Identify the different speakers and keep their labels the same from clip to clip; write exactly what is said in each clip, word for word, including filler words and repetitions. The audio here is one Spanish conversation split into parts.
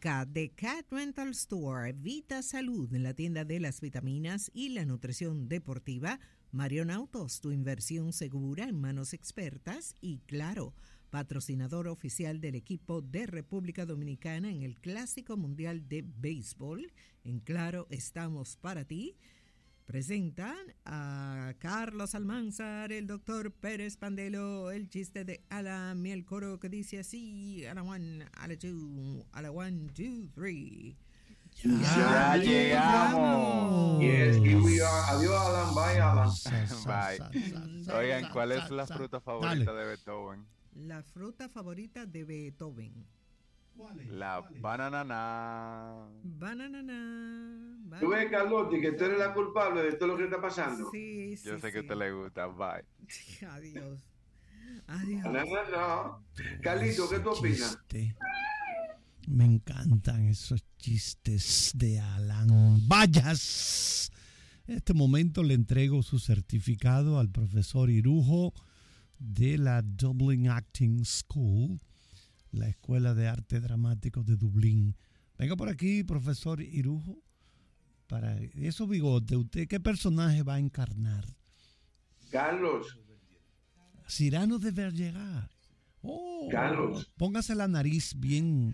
Speaker 1: Médica de Cat Rental Store, Vita Salud, la tienda de las vitaminas y la nutrición deportiva, Marion Autos, tu inversión segura en manos expertas y Claro, patrocinador oficial del equipo de República Dominicana en el Clásico Mundial de Béisbol. En Claro estamos para ti. Presentan a Carlos Almanzar, el doctor Pérez Pandelo, el chiste de Alan y el coro que dice así, a la one, a la two, a la one, two, three.
Speaker 2: Ya, ya llegamos.
Speaker 3: Yes, here we are. Adiós, Alan. Bye, Alan.
Speaker 2: Bye. Oigan, ¿cuál es la fruta favorita de Beethoven?
Speaker 1: La fruta favorita de Beethoven.
Speaker 2: La banana.
Speaker 1: Banana.
Speaker 3: Tú ves, Carlotti, que tú eres la culpable de todo lo que está pasando.
Speaker 1: Sí, sí.
Speaker 2: Yo sé
Speaker 1: sí.
Speaker 2: que a usted le gusta. Bye.
Speaker 1: Adiós. Adiós.
Speaker 3: No, no, no. Carlito, ¿qué tú opinas?
Speaker 4: Chiste. Me encantan esos chistes de Alan. ¡Vayas! En este momento le entrego su certificado al profesor Irujo de la Dublin Acting School, la Escuela de Arte Dramático de Dublín. Venga por aquí, profesor Irujo. Para esos bigotes, ¿usted qué personaje va a encarnar?
Speaker 3: Carlos.
Speaker 4: Cyrano de Bergerac. Oh,
Speaker 3: Carlos.
Speaker 4: Póngase la nariz bien.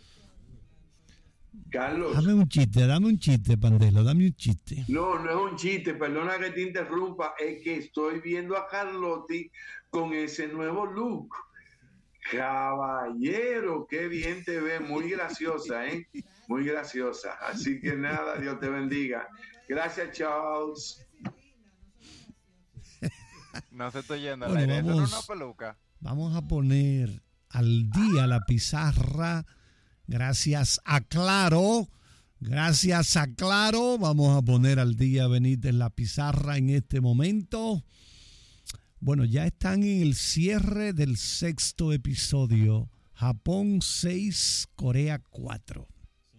Speaker 3: Carlos.
Speaker 4: Dame un chiste, dame un chiste, Pandelo, dame un chiste.
Speaker 3: No, no es un chiste, perdona que te interrumpa, es que estoy viendo a Carlotti con ese nuevo look. Caballero, qué bien te ve, muy graciosa, ¿eh? Muy graciosa. Así que nada, Dios te bendiga. Gracias, Charles.
Speaker 2: No se estoy yendo al
Speaker 4: Bueno,
Speaker 2: aire.
Speaker 4: vamos,
Speaker 2: Eso no es una peluca.
Speaker 4: Vamos a poner al día la pizarra. Gracias a Claro. Gracias a Claro. Vamos a poner al día Benítez la pizarra en este momento. Bueno, ya están en el cierre del sexto episodio. Japón seis, Corea cuatro.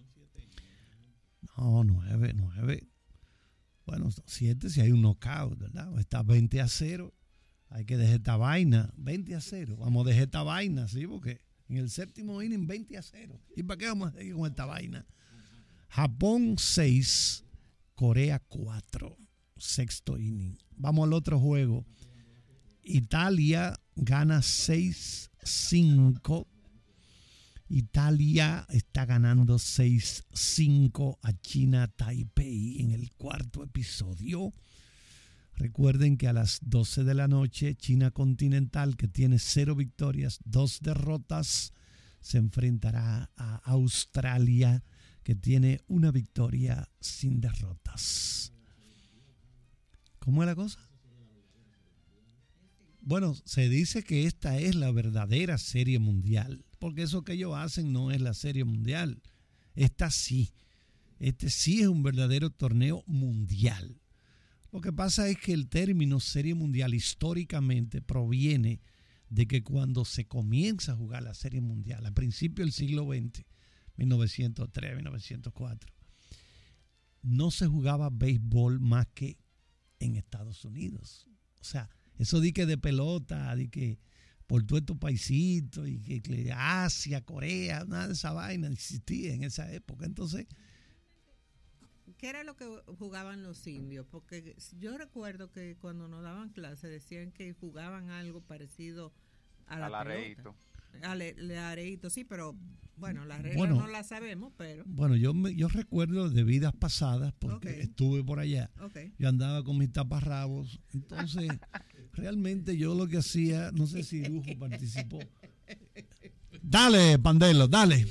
Speaker 4: No, nueve, nueve. Bueno, siete si hay un knockout, ¿verdad? Está veinte a cero. Hay que dejar esta vaina. veinte a cero. Vamos a dejar esta vaina, ¿sí? Porque en el séptimo inning veinte a cero. ¿Y para qué vamos a seguir con esta vaina? Japón seis, Corea cuatro. Sexto inning. Vamos al otro juego. Italia gana seis cinco. Italia está ganando seis cinco a China Taipei en el cuarto episodio. Recuerden que a las doce de la noche China Continental, que tiene cero victorias, dos derrotas, se enfrentará a Australia, que tiene una victoria sin derrotas. ¿Cómo es la cosa? Bueno, se dice que esta es la verdadera serie mundial, porque eso que ellos hacen no es la serie mundial. Esta sí, este sí es un verdadero torneo mundial. Lo que pasa es que el término serie mundial históricamente proviene de que cuando se comienza a jugar la serie mundial, a principios del siglo veinte, mil novecientos tres, mil novecientos cuatro, no se jugaba béisbol más que en Estados Unidos. O sea, eso di que de pelota, di que por todos estos paisitos, y que, que Asia, Corea, nada de esa vaina existía en esa época. Entonces,
Speaker 1: ¿qué era lo que jugaban los indios? Porque yo recuerdo que cuando nos daban clase decían que jugaban algo parecido a la
Speaker 2: Al areíto.
Speaker 1: Al areíto, sí, pero bueno, las reglas
Speaker 4: bueno,
Speaker 1: no las sabemos, pero...
Speaker 4: Bueno, yo me, yo recuerdo de vidas pasadas, porque
Speaker 1: Okay.
Speaker 4: estuve por allá.
Speaker 1: Okay.
Speaker 4: Yo andaba con mis taparrabos. Entonces, realmente yo lo que hacía, no sé si Irujo participó. Dale, Pandelo, dale.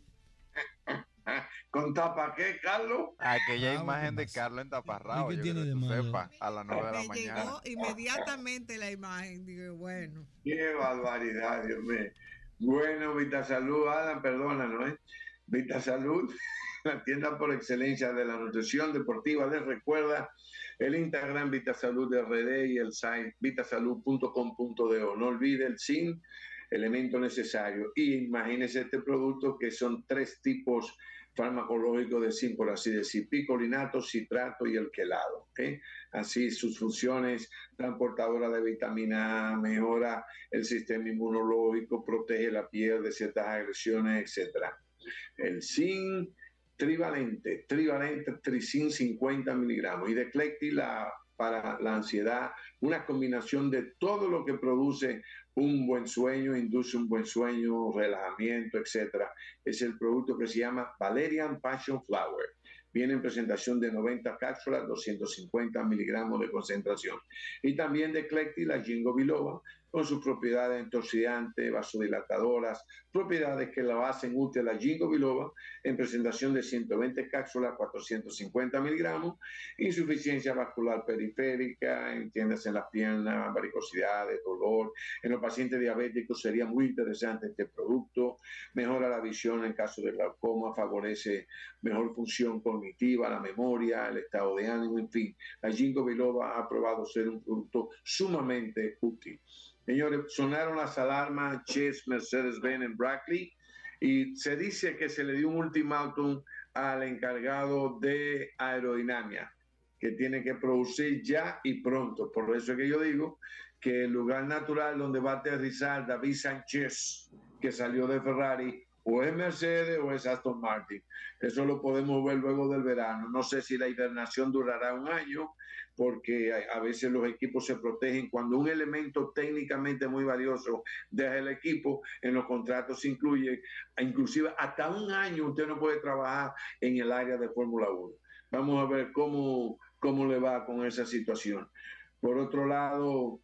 Speaker 3: ¿Con tapa qué, Carlos?
Speaker 2: Aquella
Speaker 4: Ah,
Speaker 2: imagen de
Speaker 4: ¿qué
Speaker 2: Carlos en taparrabo.
Speaker 4: ¿Y qué
Speaker 2: Yo
Speaker 4: tiene
Speaker 2: creo que
Speaker 4: de
Speaker 2: tú
Speaker 4: malo?
Speaker 2: sepas, a las nueve de la
Speaker 1: Me
Speaker 2: mañana.
Speaker 1: llegó inmediatamente la imagen, digo, bueno.
Speaker 3: Qué barbaridad, Dios mío. Bueno, Vita Salud, Alan, perdónanos, ¿eh? Vita Salud, la tienda por excelencia de la nutrición deportiva, les recuerda el Instagram Vita Salud de R D y el site vitasalud punto com punto do. No olvide el zinc, elemento necesario. Y imagínese este producto que son tres tipos farmacológicos de zinc, por así decir, picolinato, citrato y el quelado. ¿Okay? Así sus funciones: transportadora de vitamina A, mejora el sistema inmunológico, protege la piel de ciertas agresiones, etcétera. el zinc trivalente, trivalente tricin cincuenta miligramos y de Clecti la, para la ansiedad, una combinación de todo lo que produce un buen sueño, induce un buen sueño, relajamiento, etcétera. Es el producto que se llama Valerian Passion Flower. Viene en presentación de noventa cápsulas, doscientos cincuenta miligramos de concentración. Y también de Clecti, la Ginkgo biloba, con sus propiedades antioxidantes, vasodilatadoras, propiedades que la hacen útil a la Ginkgo biloba, en presentación de ciento veinte cápsulas, cuatrocientos cincuenta miligramos, insuficiencia vascular periférica, entiéndase en las piernas, varicosidades, dolor. En los pacientes diabéticos sería muy interesante este producto, mejora la visión en caso de glaucoma, favorece mejor función cognitiva, la memoria, el estado de ánimo, en fin. La Ginkgo biloba ha probado ser un producto sumamente útil. Señores, sonaron las alarmas Chess, Mercedes-Benz en Brackley y se dice que se le dio un ultimátum al encargado de aerodinámica, que tiene que producir ya y pronto. Por eso es que yo digo que el lugar natural donde va a aterrizar David Sánchez, que salió de Ferrari, o es Mercedes o es Aston Martin. Eso lo podemos ver luego del verano. No sé si la hibernación durará un año, porque a veces los equipos se protegen. Cuando un elemento técnicamente muy valioso deja el equipo, en los contratos se incluye, inclusive hasta un año usted no puede trabajar en el área de Fórmula uno. Vamos a ver cómo, cómo le va con esa situación. Por otro lado,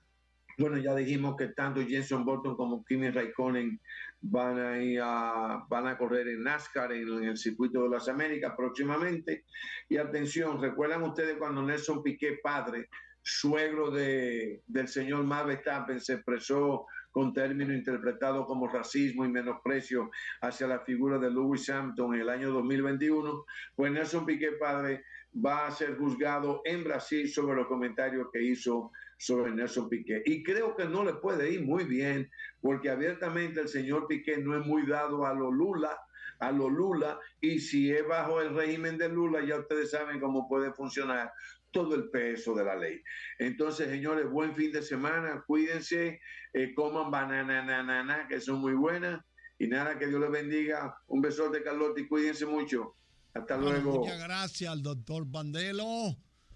Speaker 3: bueno, ya dijimos que tanto Jenson Button como Kimi Raikkonen van a, ir a, van a correr en NASCAR, en, en el circuito de las Américas próximamente. Y atención, ¿recuerdan ustedes cuando Nelson Piquet, padre, suegro de, del señor Max Verstappen, se expresó con términos interpretados como racismo y menosprecio hacia la figura de Lewis Hamilton en el año dos mil veintiuno? Pues Nelson Piquet, padre, va a ser juzgado en Brasil sobre los comentarios que hizo sobre Nelson Piquet. Y creo que no le puede ir muy bien, porque abiertamente el señor Piquet no es muy dado a lo Lula, a lo Lula, y si es bajo el régimen de Lula, ya ustedes saben cómo puede funcionar todo el peso de la ley. Entonces, señores, buen fin de semana, cuídense, eh, coman banana, que son muy buenas, y nada, que Dios les bendiga. Un besote, Carlota, y cuídense mucho. Hasta bueno, luego.
Speaker 4: Muchas gracias al doctor Bandelo,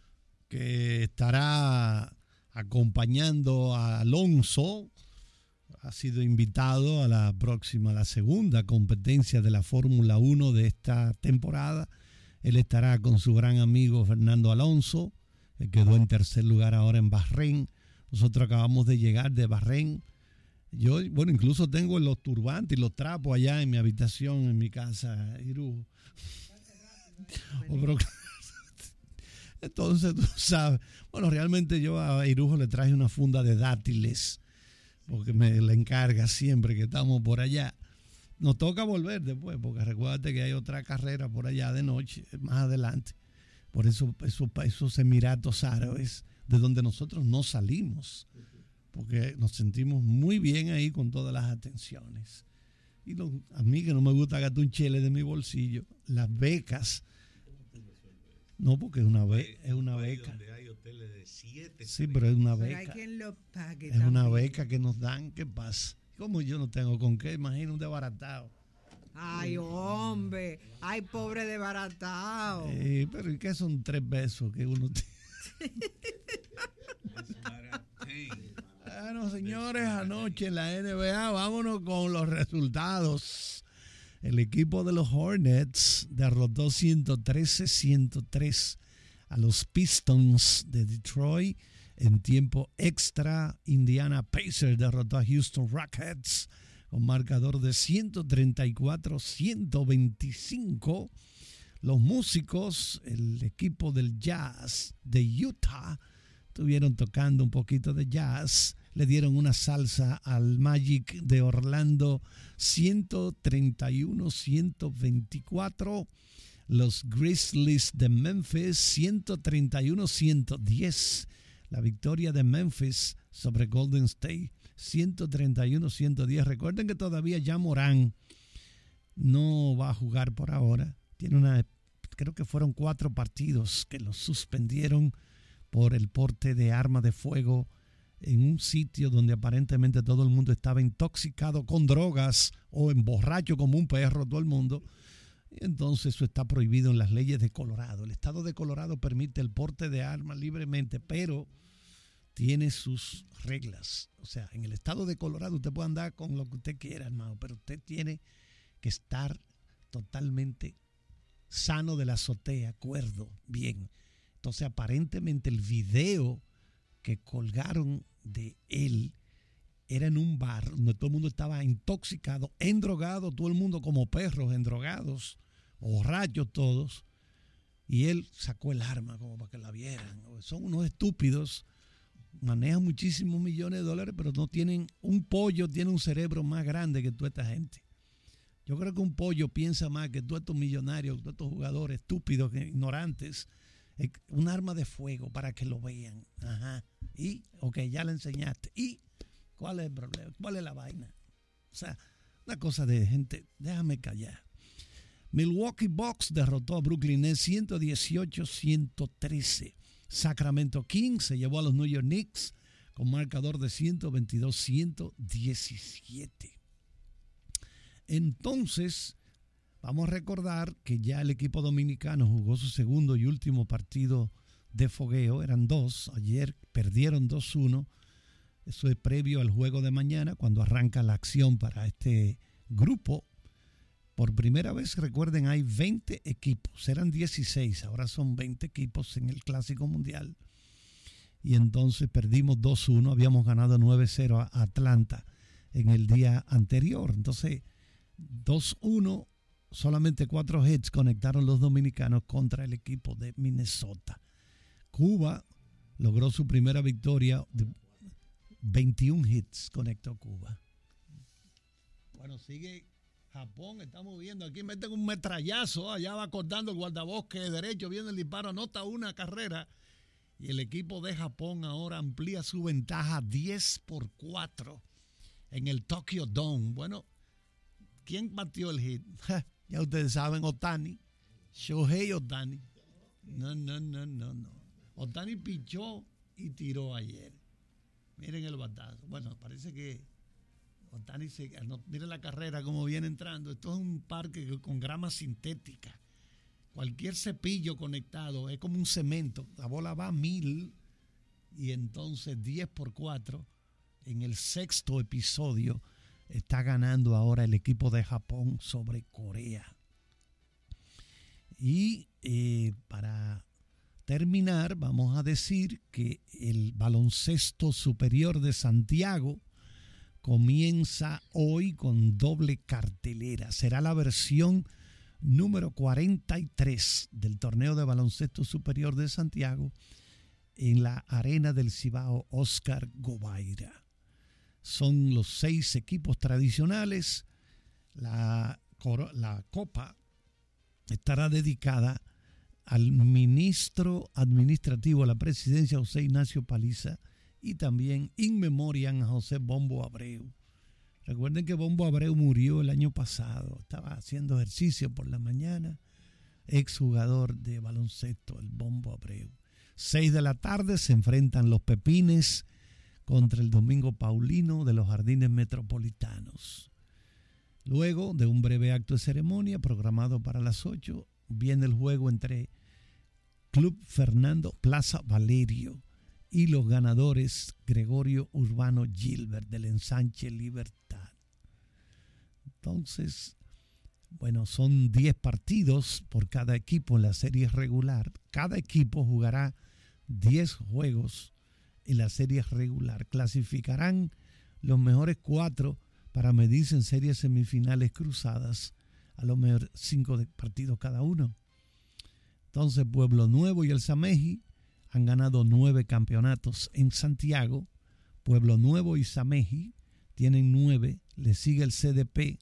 Speaker 4: que estará acompañando a Alonso. Ha sido invitado a la próxima, a la segunda competencia de la Fórmula uno de esta temporada. Él estará con su gran amigo Fernando Alonso, que quedó en tercer lugar ahora en Bahrein. Nosotros acabamos de llegar de Bahrein. Yo, bueno, incluso tengo los turbantes y los trapos allá en mi habitación, en mi casa, Irujo. Entonces, tú sabes, bueno, realmente yo a Irujo le traje una funda de dátiles, porque me le encarga siempre que estamos por allá. Nos toca volver después, porque recuérdate que hay otra carrera por allá de noche, más adelante. Por eso, eso esos Emiratos Árabes, de donde nosotros no salimos, porque nos sentimos muy bien ahí con todas las atenciones. Y lo, a mí que no me gusta gastar un chele de mi bolsillo, las becas. No, porque es una, be es una beca. Donde hay hoteles de siete sí, pero es una beca. Pero hay quien lo pague es también. Una beca que nos dan. ¿Qué pasa? Como yo no tengo con qué, imagino un desbaratado.
Speaker 1: Ay, hombre. Ay, pobre desbaratado.
Speaker 4: Sí, pero ¿y qué son tres besos que uno tiene? Bueno, señores, anoche en la N B A, vámonos con los resultados. El equipo de los Hornets derrotó ciento trece a ciento tres a los Pistons de Detroit en tiempo extra. Indiana Pacers derrotó a Houston Rockets con marcador de ciento treinta y cuatro a ciento veinticinco. Los músicos, el equipo del Jazz de Utah, estuvieron tocando un poquito de jazz. Le dieron una salsa al Magic de Orlando, ciento treinta y uno a ciento veinticuatro. Los Grizzlies de Memphis, ciento treinta y uno a ciento diez. La victoria de Memphis sobre Golden State, ciento treinta y uno a ciento diez. Recuerden que todavía Ja Morant no va a jugar por ahora. Tiene una, creo que fueron cuatro partidos que lo suspendieron por el porte de arma de fuego en un sitio donde aparentemente todo el mundo estaba intoxicado con drogas o emborracho como un perro, todo el mundo. Y entonces eso está prohibido en las leyes de Colorado. El estado de Colorado permite el porte de armas libremente, pero tiene sus reglas. O sea, en el estado de Colorado usted puede andar con lo que usted quiera, hermano, pero usted tiene que estar totalmente sano de la azotea, cuerdo, bien. Entonces, aparentemente el video que colgaron de él era en un bar donde todo el mundo estaba intoxicado, endrogado, todo el mundo como perros, endrogados, borrachos todos, y él sacó el arma como para que la vieran. Son unos estúpidos, manejan muchísimos millones de dólares, pero no tienen, un pollo tiene un cerebro más grande que toda esta gente. Yo creo que un pollo piensa más que todos estos millonarios, todos estos jugadores estúpidos, ignorantes. Un arma de fuego para que lo vean. Ajá. Y, ok, ya le enseñaste. ¿Y cuál es el problema? ¿Cuál es la vaina? O sea, una cosa de gente, déjame callar. Milwaukee Bucks derrotó a Brooklyn Nets ciento dieciocho a ciento trece. Sacramento Kings se llevó a los New York Knicks con marcador de ciento veintidós a ciento diecisiete. Entonces, vamos a recordar que ya el equipo dominicano jugó su segundo y último partido de fogueo. Eran dos. Ayer perdieron dos uno. Eso es previo al juego de mañana, cuando arranca la acción para este grupo. Por primera vez, recuerden, hay veinte equipos. Eran dieciséis, ahora son veinte equipos en el Clásico Mundial. Y entonces perdimos dos uno. Habíamos ganado nueve cero a Atlanta en el día anterior. Entonces, dos uno. Solamente cuatro hits conectaron los dominicanos contra el equipo de Minnesota. Cuba logró su primera victoria. De veintiún hits conectó Cuba. Bueno, sigue Japón. Estamos viendo aquí, meten un metrallazo. Allá va cortando el guardabosque derecho. Viene el disparo, anota una carrera. Y el equipo de Japón ahora amplía su ventaja diez por cuatro en el Tokyo Dome. Bueno, ¿quién batió el hit? Ya ustedes saben, Ohtani, Shohei Ohtani. No, no, no, no, no. Ohtani pichó y tiró ayer. Miren el batazo. Bueno, parece que Ohtani se... No, miren la carrera como viene entrando. Esto es un parque con grama sintética. Cualquier cepillo conectado es como un cemento. La bola va a mil y entonces diez por cuatro en el sexto episodio. Está ganando ahora el equipo de Japón sobre Corea. Y eh, para terminar, vamos a decir que el baloncesto superior de Santiago comienza hoy con doble cartelera. Será la versión número cuarenta y tres del torneo de baloncesto superior de Santiago en la arena del Cibao Oscar Gobaira. Son los seis equipos tradicionales. La, la copa estará dedicada al ministro administrativo de la presidencia, José Ignacio Paliza, y también in memoriam a José Bombo Abreu. Recuerden que Bombo Abreu murió el año pasado. Estaba haciendo ejercicio por la mañana. Exjugador de baloncesto, el Bombo Abreu. Seis de la tarde se enfrentan los Pepines contra el Domingo Paulino de los Jardines Metropolitanos. Luego de un breve acto de ceremonia programado para las ocho, viene el juego entre Club Fernando Plaza Valerio y los ganadores Gregorio Urbano Gilbert del Ensanche Libertad. Entonces, bueno, son diez partidos por cada equipo en la serie regular. Cada equipo jugará diez juegos en la serie regular. Clasificarán los mejores cuatro para medirse en series semifinales cruzadas, a lo mejor cinco de partidos cada uno. Entonces, Pueblo Nuevo y el Sameji han ganado nueve campeonatos en Santiago. Pueblo Nuevo y Sameji tienen nueve. Le sigue el C D P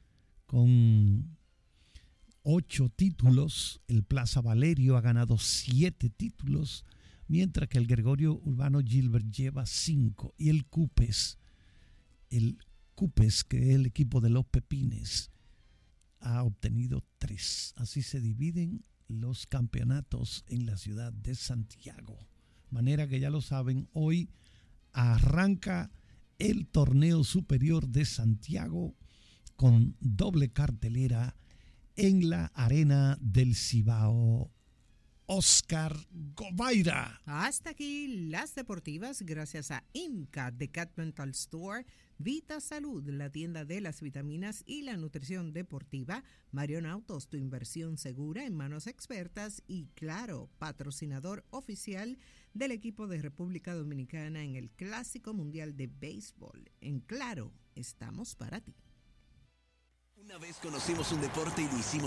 Speaker 4: con ocho títulos. El Plaza Valerio ha ganado siete títulos, mientras que el Gregorio Urbano Gilbert lleva cinco. Y el Cupes, el Cupes, que es el equipo de los Pepines, ha obtenido tres. Así se dividen los campeonatos en la ciudad de Santiago. De manera que ya lo saben, hoy arranca el torneo superior de Santiago con doble cartelera en la Arena del Cibao. Oscar Govaira.
Speaker 1: Hasta aquí las deportivas, gracias a IMCA, The Cat Mental Store, Vita Salud, la tienda de las vitaminas y la nutrición deportiva, Marion Autos, tu inversión segura en manos expertas, y Claro, patrocinador oficial del equipo de República Dominicana en el Clásico Mundial de Béisbol. En Claro, estamos para ti.
Speaker 5: Una vez conocimos un deporte y lo hicimos